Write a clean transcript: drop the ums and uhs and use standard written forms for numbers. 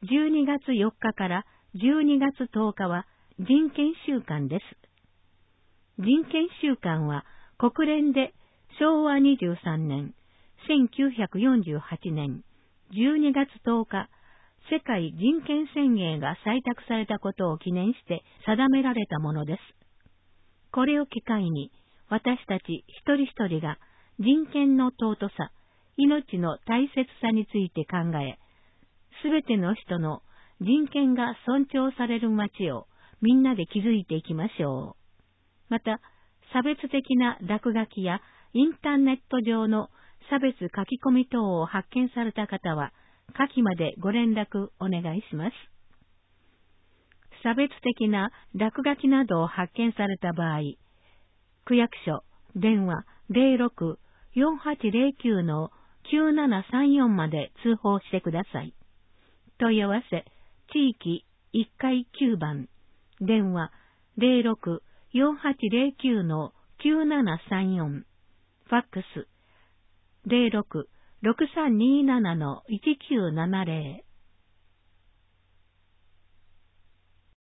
12月4日から12月10日は人権週間です。人権週間は国連で昭和23年、1948年12月10日、世界人権宣言が採択されたことを記念して定められたものです。これを機会に私たち一人一人が人権の尊さ、命の大切さについて考え、すべての人の人権が尊重される街をみんなで築いていきましょう。また、差別的な落書きやインターネット上の差別書き込み等を発見された方は、下記までご連絡お願いします。差別的な落書きなどを発見された場合、区役所、電話 06-4809-9734 まで通報してください。問い合わせ、地域1階9番、電話 06-4809-9734、ファックス 06-6327-1970